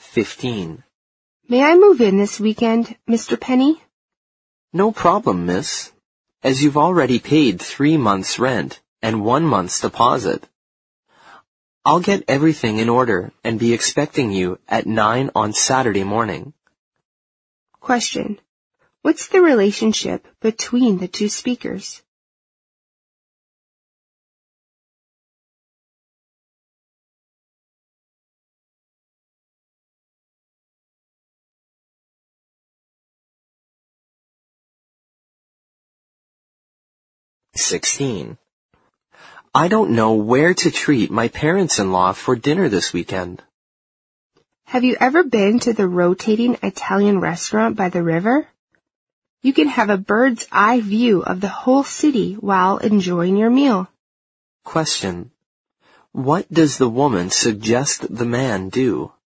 15. May I move in this weekend, Mr. Penny? No problem, miss, as you've already paid 3 months' rent and 1 month's deposit. I'll get everything in order and be expecting you at 9 on Saturday morning. Question. What's the relationship between the two speakers? I don't know where to treat my parents-in-law for dinner this weekend. Have you ever been to the rotating Italian restaurant by the river? You can have a bird's eye view of the whole city while enjoying your meal. Question. What does the woman suggest the man do?